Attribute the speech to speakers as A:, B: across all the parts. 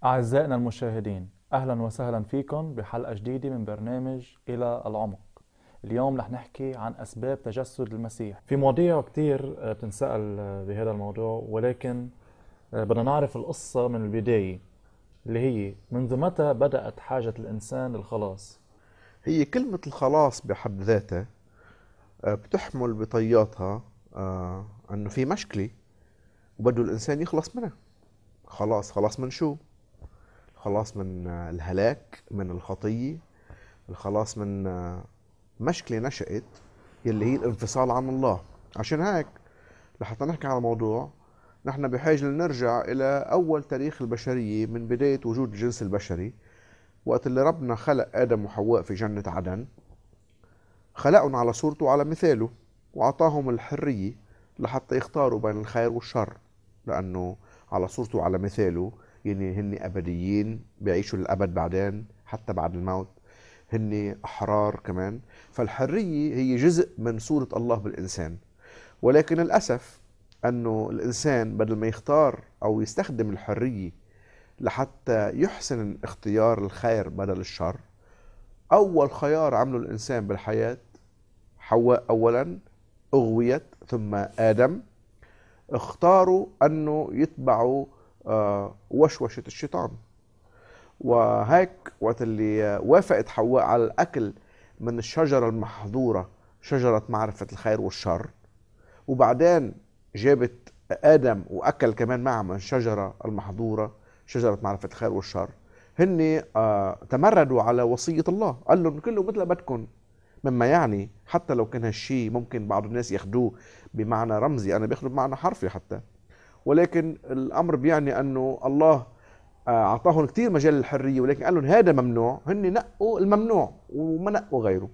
A: أعزائنا المشاهدين، أهلا وسهلا فيكم بحلقة جديدة من برنامج إلى العمق. اليوم رح نحكي عن أسباب تجسد المسيح. في مواضيع كتير بتنسأل بهذا الموضوع، ولكن بدنا نعرف القصة من البداية، اللي هي منذ متى بدأت حاجة الإنسان للخلاص؟
B: هي كلمة الخلاص بحد ذاتها بتحمل بطياتها انه في مشكلة وبده الانسان يخلص منها. خلاص من شو؟ خلاص من الهلاك، من الخطية، الخلاص من مشكلة نشأت يلي هي الانفصال عن الله. عشان هيك لحتى نحكي على الموضوع نحن بحاجة لنرجع إلى أول تاريخ البشرية من بداية وجود الجنس البشري، وقت اللي ربنا خلق آدم وحواء في جنة عدن. خلقهم على صورته وعلى مثاله، وأعطاهم الحرية لحتى يختاروا بين الخير والشر، لأنه على صورته وعلى مثاله يعني هن أبديين بيعيشوا للأبد بعدين حتى بعد الموت، هن أحرار كمان. فالحرية هي جزء من صورة الله بالإنسان. ولكن الأسف أنه الإنسان بدل ما يختار أو يستخدم الحرية لحتى يحسن اختيار الخير بدل الشر، أول خيار عمله الإنسان بالحياة حواء أولا أغويت، ثم آدم اختاروا أنه يتبعوا وشوشة الشيطان. وهيك وقت اللي وافقت حواء على الأكل من الشجرة المحظورة، شجرة معرفة الخير والشر، وبعدين جابت آدم وأكل كمان معه من الشجرة المحظورة، شجرة معرفة الخير والشر، هن تمردوا على وصية الله. قال لهم كله مثل بدكم، مما يعني حتى لو كان هالشيء ممكن بعض الناس ياخدوه بمعنى رمزي، انا باخده بمعنى حرفي حتى، ولكن الامر بيعني انه الله اعطاهم كثير مجال للحريه، ولكن قال لهم هذا ممنوع، هن نقوا الممنوع وما نقوا غيره.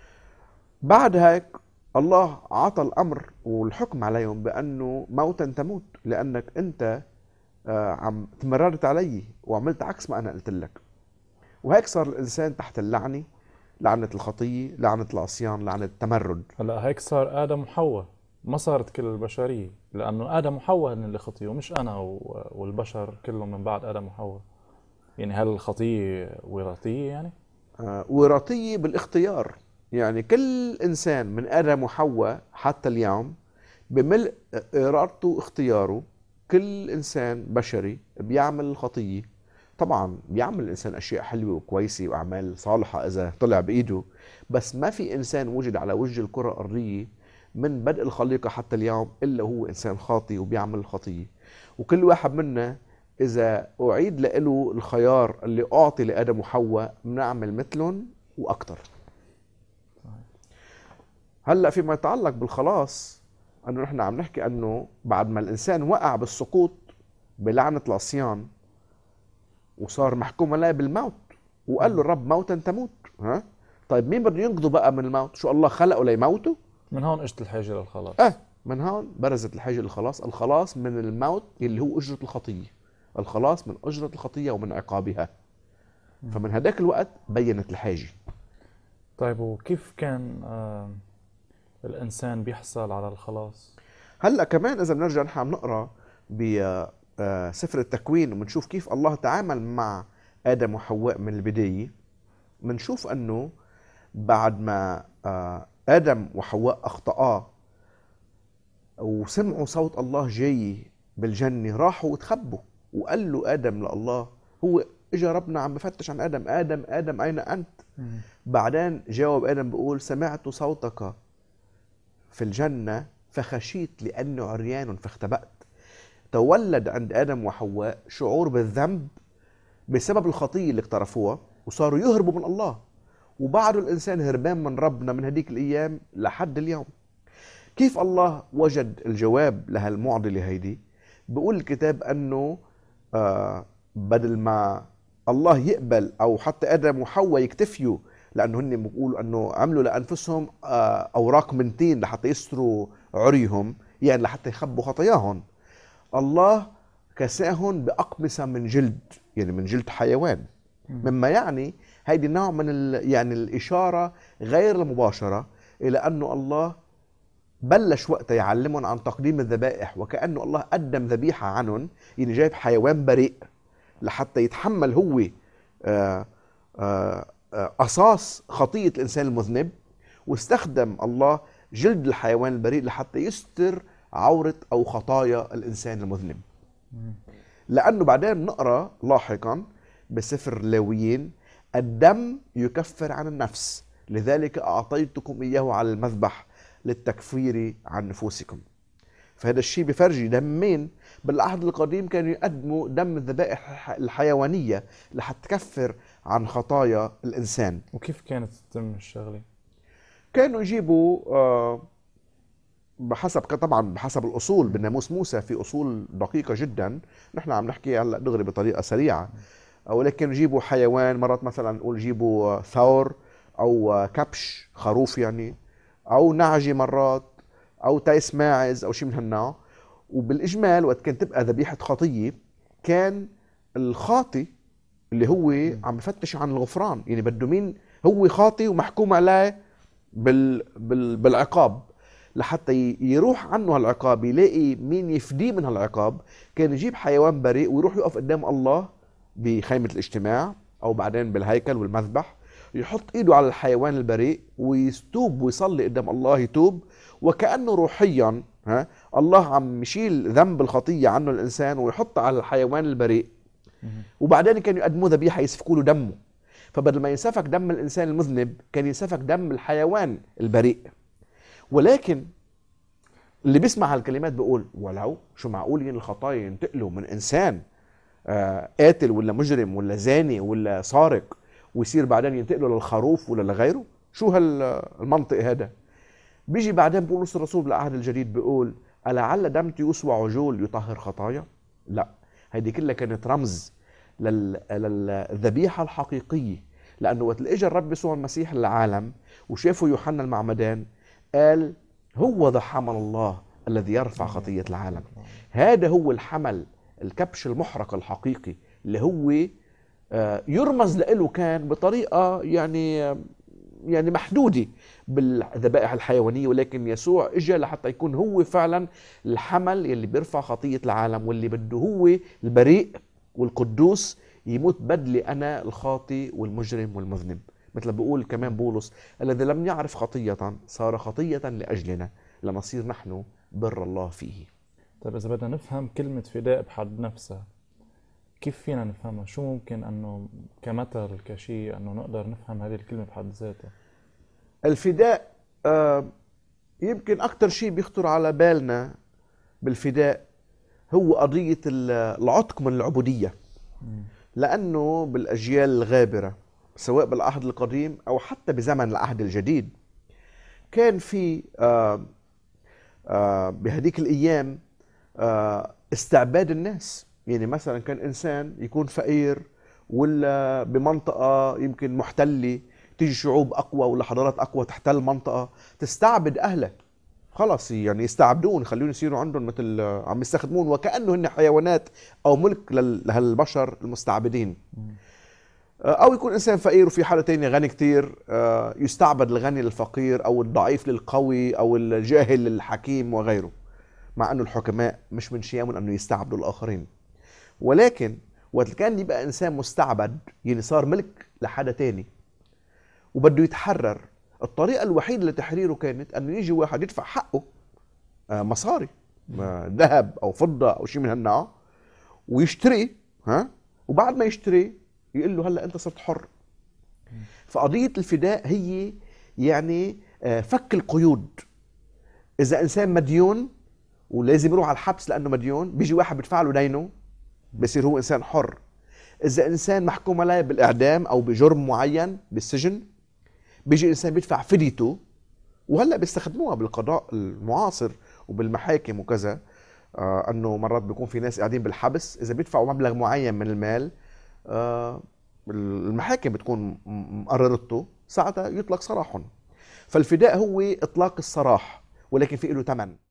B: بعد هيك الله عطى الامر والحكم عليهم بانه موتا تموت، لانك انت عم تمردت علي وعملت عكس ما انا قلت لك. وهيك صار الانسان تحت اللعنه، لعنه الخطيه، لعنه العصيان، لعنه التمرد.
A: هلأ هيك صار آدم وحواء، ما صارت كل البشرية، لأنه آدم وحواء هن اللي خطيوا، مش أنا والبشر كلهم من بعد آدم وحواء. يعني هل الخطية وراثية يعني؟
B: وراثية بالاختيار. يعني كل إنسان من آدم وحواء حتى اليوم بملء إرادته واختياره. كل إنسان بشري بيعمل الخطية. طبعا بيعمل الإنسان أشياء حلوة وكويسة وأعمال صالحة إذا طلع بإيده، بس ما في إنسان وجد على وجه الكرة الأرضية من بدء الخليقة حتى اليوم إلا هو إنسان خاطئ وبيعمل الخطية. وكل واحد منا إذا أعيد له الخيار اللي أعطي لآدم وحواء بنعمل مثلهم وأكتر. هلأ فيما يتعلق بالخلاص، أنه نحن عم نحكي أنه بعد ما الإنسان وقع بالسقوط بلعنة العصيان وصار محكوم عليه بالموت، وقال له الرب موتا تموت. ها، طيب مين بده ينقذه بقى من الموت؟ شو الله خلقه ليموته؟
A: من هون اجت الحاجة للخلاص.
B: من هون برزت الحاجة للخلاص. الخلاص من الموت اللي هو أجرة الخطية، الخلاص من أجرة الخطية ومن عقابها. فمن هداك الوقت بينت الحاجة.
A: طيب وكيف كان الإنسان بيحصل على الخلاص؟
B: هلا كمان إذا بنرجع نحن عم نقرأ بسفر التكوين وبنشوف كيف الله تعامل مع آدم وحواء من البداية، بنشوف أنه بعد ما آدم وحواء أخطأا وسمعوا صوت الله جاي بالجنة، راحوا وتخبوا. وقال له آدم لله، هو اجى ربنا عم بفتش عن آدم، آدم آدم أين أنت؟
A: مم.
B: بعدين جاوب آدم بيقول سمعت صوتك في الجنة فخشيت لأنه عريان فاختبأت. تولد عند آدم وحواء شعور بالذنب بسبب الخطية اللي اقترفوها، وصاروا يهربوا من الله. وبعده الإنسان هربان من ربنا من هديك الأيام لحد اليوم. كيف الله وجد الجواب لهالمعضلة هيدي؟ بيقول الكتاب أنه بدل ما الله يقبل أو حتى آدم وحواء يكتفيوا، لأنه هن بيقولوا أنه عملوا لأنفسهم أوراق من طين لحتى يستروا عريهم، يعني لحتى يخبوا خطاياهم، الله كساهم بأقمصة من جلد، يعني من جلد حيوان.
A: مم.
B: مما يعني هيدي نوع من يعني الإشارة غير المباشرة إلى أنه الله بلش وقتها يعلمهم عن تقديم الذبائح، وكأنه الله قدم ذبيحة عنهم، يعني جايب حيوان بريء لحتى يتحمل هو قصاص خطية الإنسان المذنب، واستخدم الله جلد الحيوان البريء لحتى يستر عورة أو خطايا الإنسان المذنب. لأنه بعدين نقرأ لاحقا بسفر لاويين: الدم يكفر عن النفس، لذلك أعطيتكم إياه على المذبح للتكفير عن نفوسكم. فهذا الشيء بفرجي دمين بالعهد القديم كانوا يقدموا دم الذبائح الحيوانية لحتى تكفر عن خطايا الإنسان.
A: وكيف كانت تتم الشغلة؟
B: كانوا يجيبوا طبعا بحسب الأصول بالناموس موسى، في أصول دقيقة جدا، نحن عم نحكي هلا دغري بطريقة سريعة، ولكن يجيبوا حيوان، مرات مثلا نقول يجيبوا ثور أو كبش خروف يعني، أو نعجة مرات، أو تيس ماعز أو شيء من هالنوع. وبالإجمال وقت كانت تبقى ذبيحة خطية، كان الخاطي اللي هو عم بفتش عن الغفران، يعني بده مين هو خاطي ومحكوم عليه بالعقاب، لحتى يروح عنه هالعقاب، يلاقي مين يفديه من هالعقاب. كان يجيب حيوان بريء ويروح يقف قدام الله بخيمة الاجتماع أو بعدين بالهيكل والمذبح، يحط ايده على الحيوان البريء ويستوب ويصلي قدام الله، يتوب، وكأنه روحيا الله عم يشيل ذنب الخطية عنه الإنسان ويحط على الحيوان البريء. وبعدين كانوا يقدموا ذبيحة يسفكوا له دمه، فبدل ما ينسفك دم الإنسان المذنب كان ينسفك دم الحيوان البريء. ولكن اللي بيسمع هالكلمات بيقول: ولو شو معقول ين الخطايا ينتقلوا من إنسان قاتل ولا مجرم ولا زاني ولا سارق ويصير بعدين ينتقلوا للخروف ولا لغيره؟ شو هالمنطق هذا؟ بيجي بعدين بولس الرسول بالعهد الجديد بيقول: ألعل دم تيوس وعجول يطهر خطايا؟ لا، هيدي كلها كانت رمز للذبيحة الحقيقية. لأنه وقت اجى الرب يسوع المسيح للعالم وشافه يوحنا المعمدان، قال: هو ذا حمل الله الذي يرفع خطية العالم. هذا هو الحمل، الكبش المحرق الحقيقي اللي هو يرمز له كان بطريقة يعني محدودة بالذبائح الحيوانية، ولكن يسوع اجى لحتى يكون هو فعلا الحمل يلي بيرفع خطية العالم، واللي بده هو البريء والقدوس يموت بدلي أنا الخاطي والمجرم والمذنب. مثل بيقول كمان بولس: الذي لم يعرف خطية صار خطية لأجلنا لنصير نحن بر الله فيه.
A: طيب إذا بدنا نفهم كلمة فداء بحد نفسها، كيف فينا نفهمها؟ شو ممكن أنه كمثل كشيء أنه نقدر نفهم هذه الكلمة بحد ذاتها؟
B: الفداء يمكن أكتر شيء بيخطر على بالنا بالفداء هو قضية العتق من العبودية. لأنه بالأجيال الغابرة سواء بالعهد القديم أو حتى بزمن العهد الجديد كان في بهديك الأيام استعباد الناس. يعني مثلا كان إنسان يكون فقير ولا بمنطقة يمكن محتلة، تيجي شعوب أقوى ولا حضارات أقوى تحتل منطقة تستعبد أهله، خلص يعني يستعبدون، خليهم يصيروا عندهم مثل عم يستخدمون وكأنه هن حيوانات أو ملك لهالبشر المستعبدين. أو يكون إنسان فقير وفي حالة تانية غني كتير، يستعبد الغني للفقير أو الضعيف للقوي أو الجاهل للحكيم وغيره، مع أنه الحكماء مش من شيئهم أنه يستعبدوا الآخرين. ولكن وقت كان يبقى إنسان مستعبد يعني صار ملك لحدا تاني وبده يتحرر، الطريقة الوحيدة لتحريره كانت أنه يجي واحد يدفع حقه مصاري، ذهب أو فضة أو شيء من هالنوع، ويشتري وبعد ما يشتري يقول له هلأ أنت صرت حر. فقضية الفداء هي يعني فك القيود. إذا إنسان مديون ولازم يروح على الحبس لأنه مديون، بيجي واحد بيدفع له دينه بصير هو إنسان حر. إذا إنسان محكوم عليه بالإعدام أو بجرم معين بالسجن، بيجي إنسان بيدفع فديته. وهلأ بيستخدموها بالقضاء المعاصر وبالمحاكم وكذا، أنه مرات بيكون في ناس قاعدين بالحبس، إذا بيدفعوا مبلغ معين من المال المحاكم بتكون مقررته، ساعتها يطلق سراحهم. فالفداء هو إطلاق السراح، ولكن في له ثمن.